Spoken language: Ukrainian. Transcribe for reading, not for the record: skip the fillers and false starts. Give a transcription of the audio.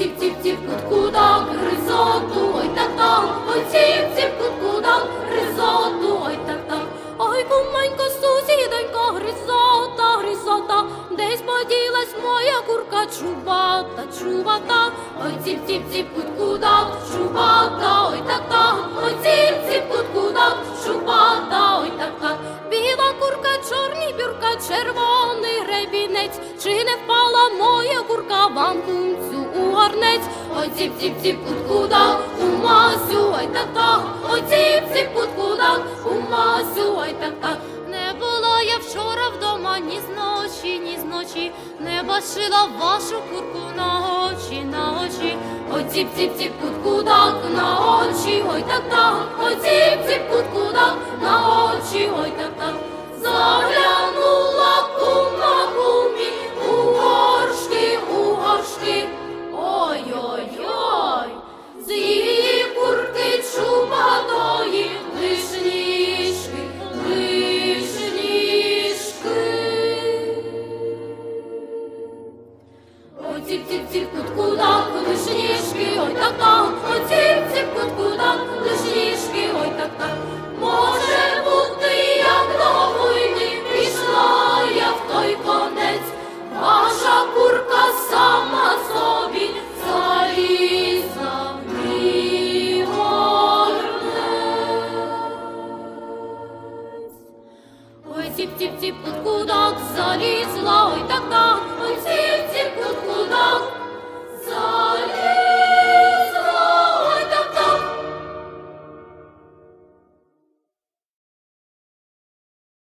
ціп-ціп-ціп, кут-кудак, гризоту, ой так-так, ой ціп-ціп, кут-кудак, гризоту, ой так-так. Ой, кумонько, сусідонько, гризота, гризота, десь поділась моя курка чубата, чубата. Ой ціп-ціп-ціп, кут-кудак, чубата, ой так-так, ой ціп-ціп, кут-кудак, чубата, ой так-так. Біла курка, чорні бюрка, червоний гребінець, чи не впала моя курка вам кунцю у гарнець? Ой ціп-ціп-ціп, кут-кудак, у Масю, ой так-так, ой ціп-ціп, кут-кудак, у Масю, ой так-так. Не була я вчора вдома ні зночі, ні зночі, не бачила вашу курку на очі, на очі. Ой ціп-ціп-ціп, кут-кудак, на очі, ой так-так, ой ціп-ціп, кут-кудак, на очі, ой так-так. Заглянула кума кумі у горшки, у горшки. Ой-ой-ой, з її курки чубатої лиш ніжки, лиш ніжки. Ой ціп-ціп-ціп, кут-кудак, лиш ніжки, ой так-так, ой ціп-ціп, кут-кудак, лиш ніжки, ой так-так. Може бути, як до війни пішла я в той конець, ваша курка сама собі залізла в мій горнець. Ой ціп-ціп-ціп, кут-кудак, залізла, ой так-так,